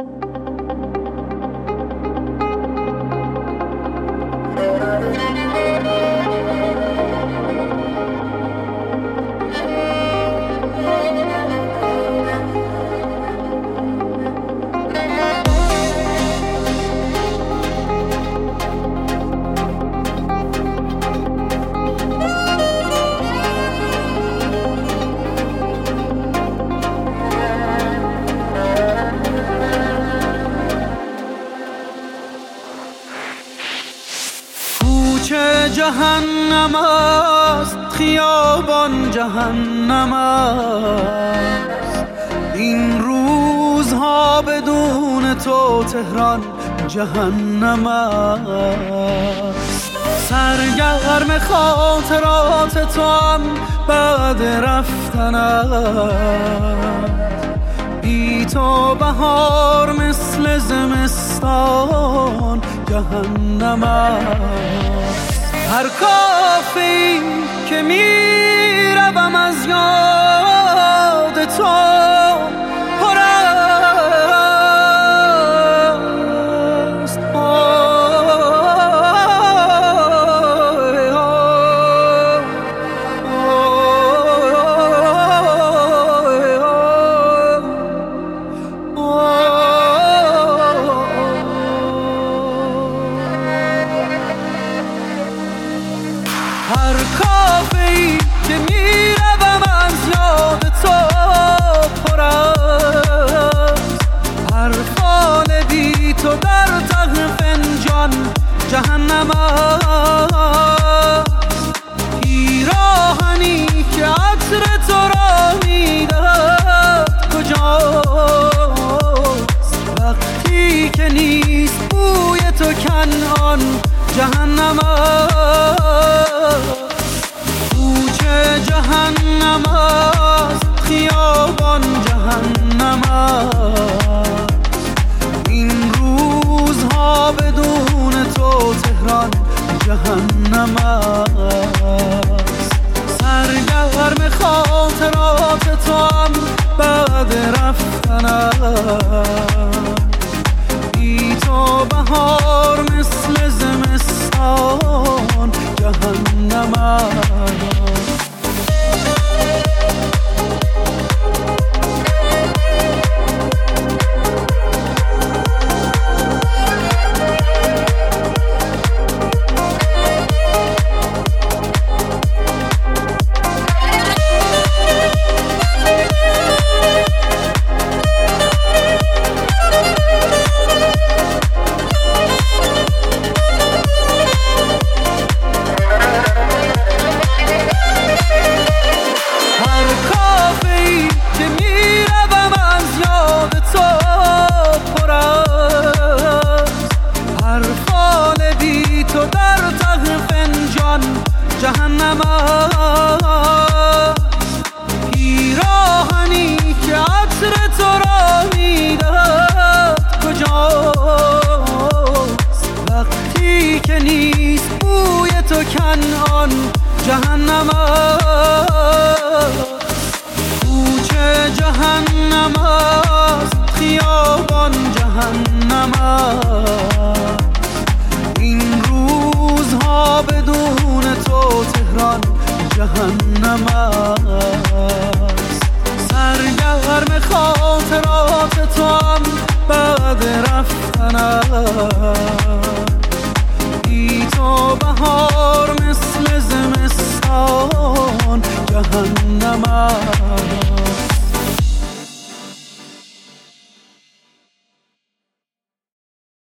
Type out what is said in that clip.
جهنم است، خیابان جهنم است، این روزها بدون تو تهران جهنم است. سرگرم خاطرات تو هم بعد رفتنم، بی تو بهار مثل زمستان جهنم است. هر کافی که میروم از یاد تو پر است. هر کافه‌ای که میروم از یاد تو پر است. هر فال بی تو در ته فنجان جهنم است. پیراهنی که عطر تو را میدهد کجاست؟ وقتی که نیست بوی تو کنعان جهنم است. کوچه جهنم است، خیابان جهنم است، این روزها بدون تو تهران جهنم است. سرگرم خاطرات تو هم بعد رفتنم، بی تو بهار مثل زمستان جهنم است. جهنم است. پیراهنی که عطر تو را میدهد کجاست؟ وقتی که نیست بوی تو کنعان جهنم است. کوچه جهنم است، خیابان جهنم است، این روزها بدون تو تهران جهنم است. سرگرم خاطرات تو هم بعد رفتنم،